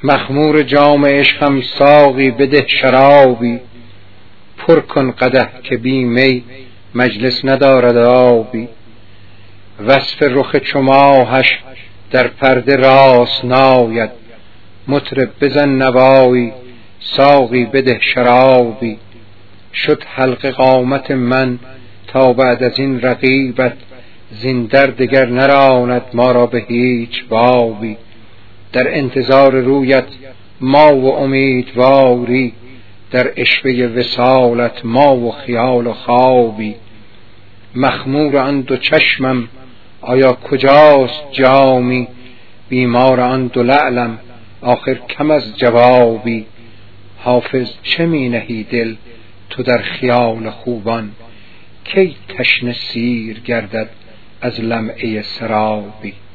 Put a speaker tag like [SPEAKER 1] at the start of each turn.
[SPEAKER 1] مخمور جام عشقم ساقی بده شرابی، پر کن قدح که بی می مجلس ندارد آبی. وصف رخ چو ماهش در پرده راست ناید، مطرب بزن نوایی ساقی بده شرابی. شد حلقه قامت من تا بعد از این رقیبت، زین در دگر نراند ما را به هیچ بابی. در انتظار رویت ما و امیدواری، در عشوه وصالت ما و خیال و خوابی. مخمور آن دو چشمم آیا کجاست جامی، بیمار آن دو لعلم آخر کم از جوابی. حافظ چه می نهی دل تو در خیال خوبان، کی تشنه سیر گردد از لمعه سرابی.